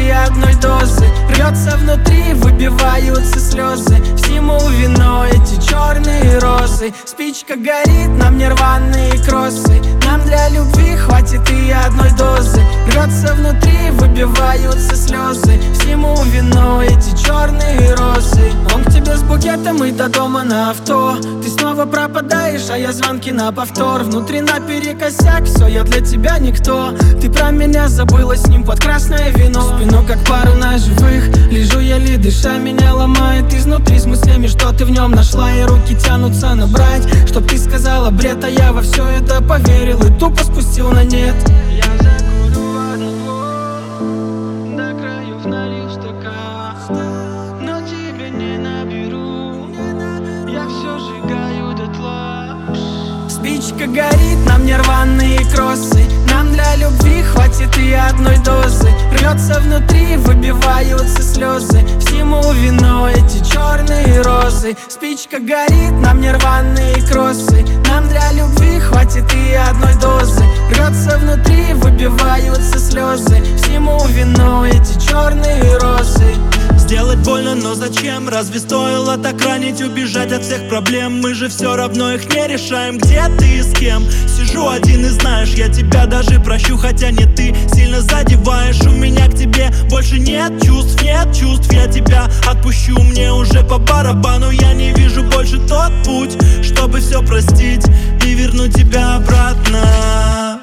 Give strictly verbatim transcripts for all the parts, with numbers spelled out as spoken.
и одной дозы. Рвется внутри, выбиваются слезы. Всему вино эти черные розы. Спичка горит, нам не рваные кроссы. Нам для любви хватит и одной дозы. Рвется внутри, выбиваются слезы. Всему вино эти черные розы. Он к тебе с букетом и до дома на авто. Ты снова пропадаешь, а я звонки на повтор. Внутри наперекосяк, все, я для тебя никто. Ты про меня забыла с ним под красное вино. В спину как пару ножевых, лежу еле дыша, меня ломает изнутри с мыслями, что ты в нем нашла. И руки тянутся набрать, чтоб ты сказала бред, а я во все это поверил и тупо спустил на нет. Я закурю одного, до краев налью стакан, но тебя не наберу, я все сжигаю дотла. Спичка горит, нам не рваные кроссы. Нам для любви хватит и одной дозы. Рвется внутри, выбиваются слезы. Всему вино эти черные розы. Спичка горит, нам не рваные кроссы. Нам для любви хватит и одной дозы. Рвется внутри, выбиваются слезы. Всему вино эти черные розы. Сделать больно, но зачем? Разве стоило так ранить, убежать от всех проблем? Мы же все равно их не решаем. Где ты и с кем? Сижу один и знаешь, я тебя даже прощу, хотя не ты сильно задеваешь. У меня к тебе больше нет чувств, нет чувств. Я тебя отпущу, мне уже по барабану. Я не вижу больше тот путь, чтобы все простить и вернуть тебя обратно.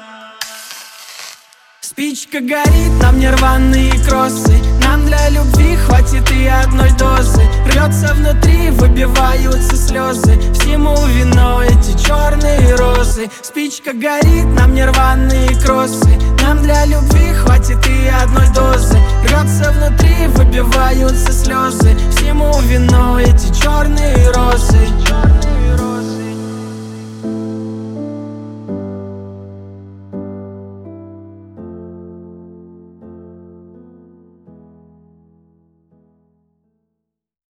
Спичка горит, нам не рваные кроссы. Нам для любви хватит и одной дозы. Рвется внутри, выбиваются слезы. Всему вино эти черные розы. Спичка горит, нам не рваные кроссы. Нам для любви хватит и одной дозы. Рвется внутри, выбиваются слезы. Всему вино эти черные розы.